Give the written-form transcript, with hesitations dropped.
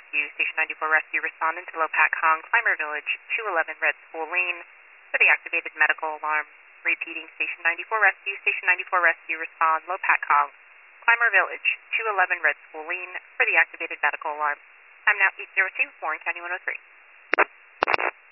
Rescue, Station 94 Rescue, responding to Lopat Kong, Clymer Village, 211 Red School Lane, for the activated medical alarm. Repeating, Station 94 Rescue, Station 94 Rescue, respond, Lopat Kong, Clymer Village, 211 Red School Lane, for the activated medical alarm. I'm now 802, Warren County 103.